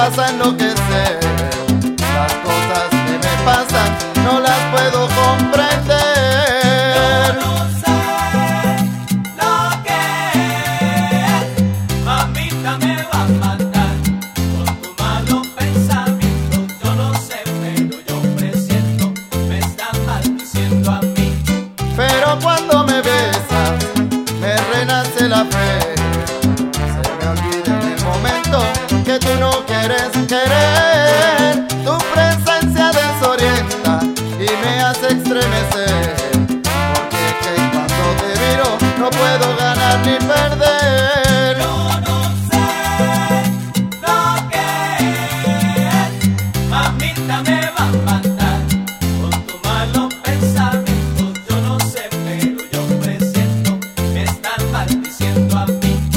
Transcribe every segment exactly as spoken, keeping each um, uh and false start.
vas a enloquecer. Las cosas que me pasan no las puedo comprender. Yo no sé lo que es, mamita me va a matar con tu malo pensamiento. Yo no sé, pero yo presiento, me están maldiciendo a mí. Pero cuando me besas, me renace la fe. Se me olvida en el momento que tú no quieres querer. Tu presencia desorienta y me hace estremecer. Porque es que cuando te miro no puedo ganar ni perder. Yo no sé lo que es, mamita me va a matar con tu malo pensamiento. Yo no sé, pero yo presiento, me están maldiciendo a mí.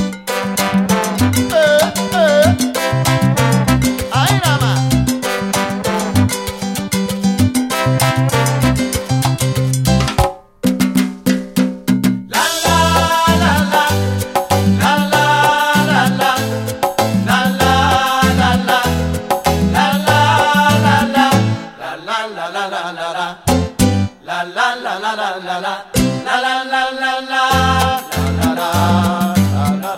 Eh, eh. Ahí nada más. La la la la, la la la la, la la la la, la la la la, la la la la la la la, la la la la la la la, la la la la la. La, la, la, la, la.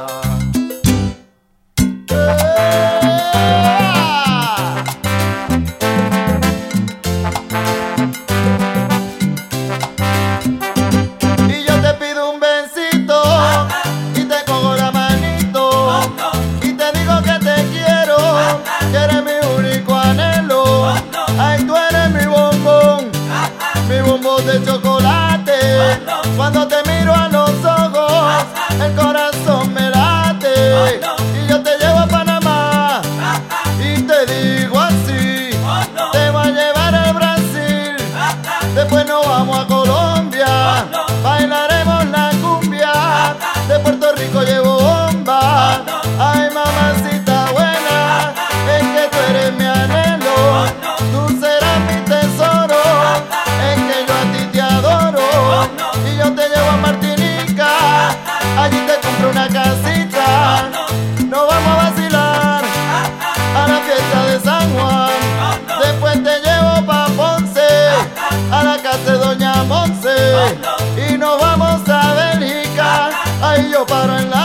Y yo te pido un besito y te cojo la manito y te digo que te quiero, que eres mi único anhelo. Ay, tú eres mi bombón, mi bombón de chocolate. Cuando te miro a los ojos, el corazón me late. Y yo te llevo a Panamá y te digo así: te voy a llevar a Brasil, después nos vamos a Colombia, bailaremos la cumbia. De Puerto Rico llevo bomba. Ay, mamacita buena, es que tú eres mi anhelo. Tú serás mi tesoro, es que yo a ti te adoro. Y yo te llevo a Martinica, allí te compro una casita. Nos vamos a vacilar a la fiesta de San Juan. Después te llevo pa' Ponce, a la casa de Doña Monse. Y nos vamos a Bélgica, ahí yo paro en la